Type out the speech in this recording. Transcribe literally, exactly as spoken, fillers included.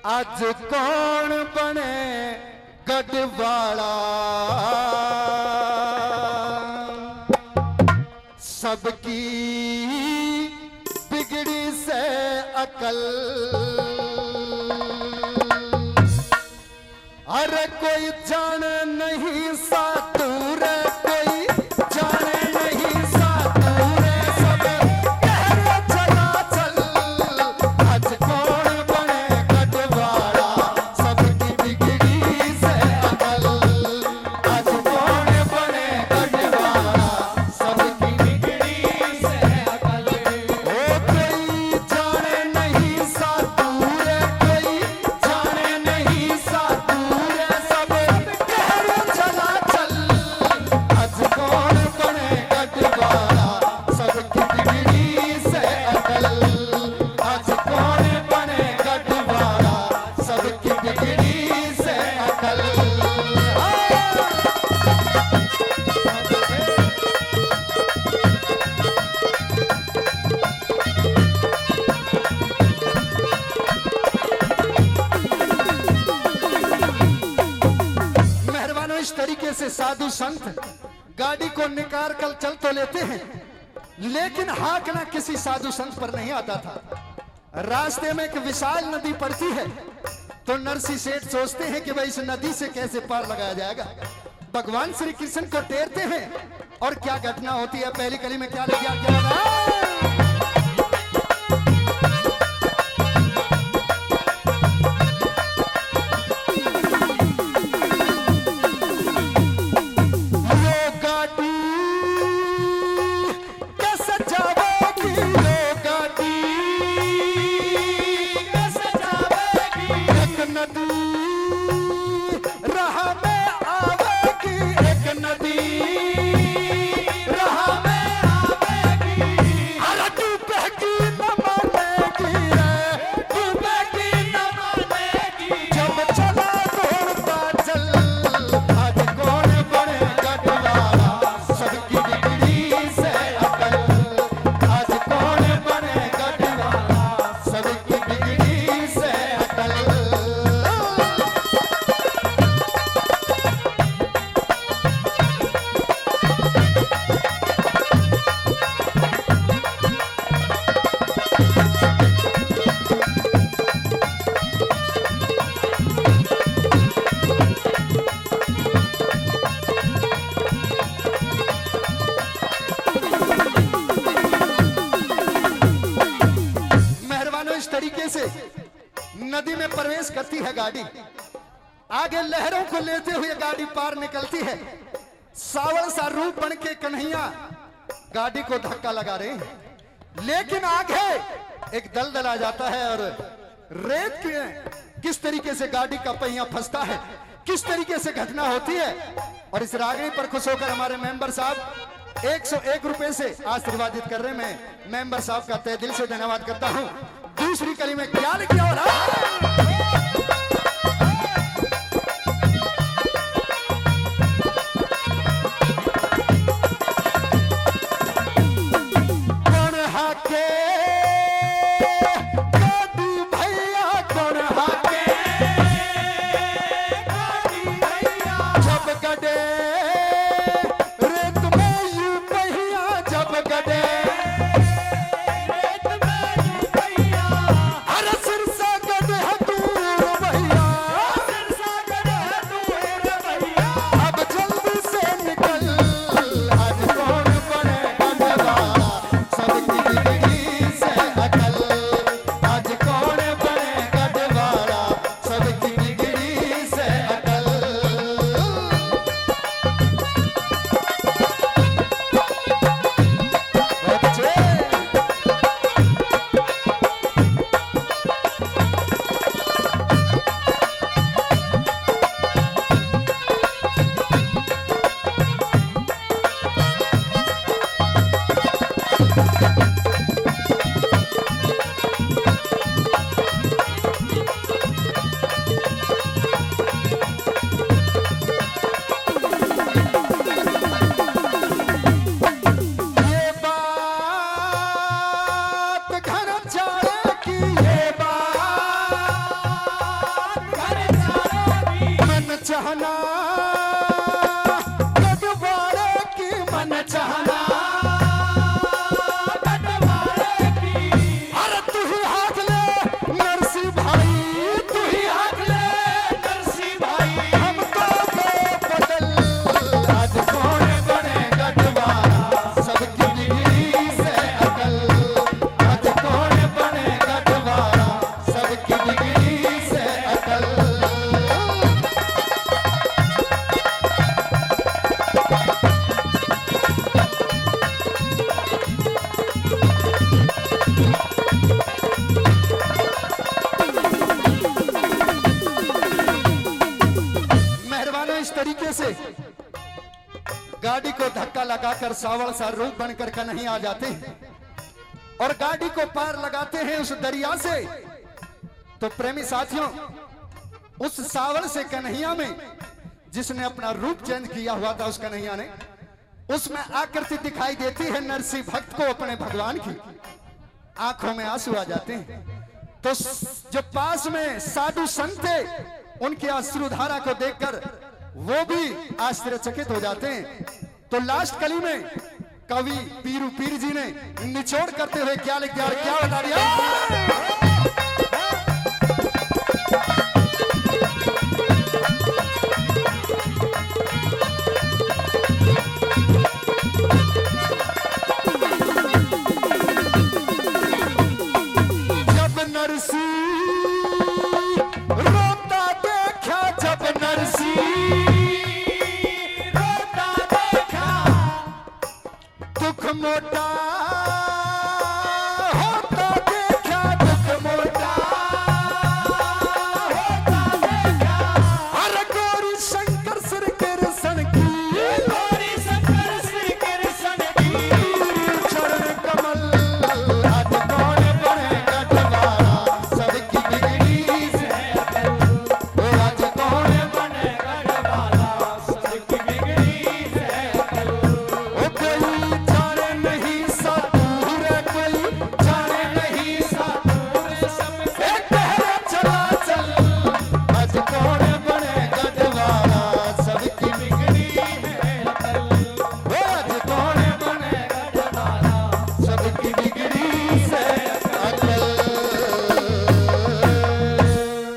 आज कौन बने गढ़वाला, सबकी बिगड़ी से अकल। अरे कोई जान नहीं सातूर, कोई जान नहीं सातूर, सब कहर चला चल। आज कौन बने गढ़वाला, सबकी बिगड़ी से अकल। आज कौन बने गढ़वाला, सबकी बिगड़ी से अकल। ओ कोई जान नहीं सातूर, कोई जान नहीं सातूर, सब कहर चला चल। आज कौन बने गढ़वाला, सबकी बिगड़ी से अकल। आज कौन बने गढ़वाला, सबकी बिगड़ी से अकल। मेहरबानों, इस तरीके से साधु संत गाड़ी को निकाल कर चल तो लेते हैं, लेकिन हाकना किसी साधु संत पर नहीं आता था। रास्ते में एक विशाल नदी पड़ती है तो नरसी सेठ सोचते हैं कि भाई इस नदी से कैसे पार लगाया जाएगा। भगवान श्री कृष्ण को टेरते हैं और क्या घटना होती है। पहली कली में क्या लिखा, क्या लगा? नदी में प्रवेश करती है गाड़ी, आगे लहरों को लेते हुए गाड़ी पार निकलती है। सावल सा रूप बन के कन्हैया गाड़ी को धक्का लगा रहे हैं, लेकिन आगे एक दलदल आ जाता है और रेत के किस तरीके से गाड़ी का पहिया फंसता है, किस तरीके से घटना होती है। और इस रागनी पर खुश होकर हमारे मेंबर साहब एक सौ एक रुपए से आशीर्वादित कर रहे। मैं मेंबर साहब का तहे दिल से धन्यवाद करता हूं। दूसरी कली में क्या लिखा हो रहा है? गडे चाहना गढ़वाड़े की मन चाहना गढ़वाड़े की। अरे तू ही हाथ ले नरसी भाई, तू ही हाथ ले नरसी भाई। हमको दे बदल आज कौन बने गढ़वाड़ा, सबकी डिग्री से अकल। आज कौन बने गढ़वाड़ा, सबकी डिग्री से अकल। मेहरबानी इस तरीके से गाड़ी को धक्का लगाकर सावड़ सा रूप बनकर कन्हैया आ जाते हैं और गाड़ी को पार लगाते हैं उस दरिया से। तो प्रेमी साथियों, उस सावड़ से कन्हैया में जिसने अपना रूप चेंज किया हुआ था, उस कन्हैया ने उसमें आकृति दिखाई देती है नरसिंह भक्त को अपने भगवान की। आंखों में आंसू आ जाते हैं। तो जो पास में साधु संत थे, उनकी अश्रुधारा को देखकर वो भी आश्चर्यचकित हो जाते हैं। तो लास्ट कली में कवि पीरू पीर जी ने निचोड़ करते हुए क्या लिख दिया, क्या बता दिया।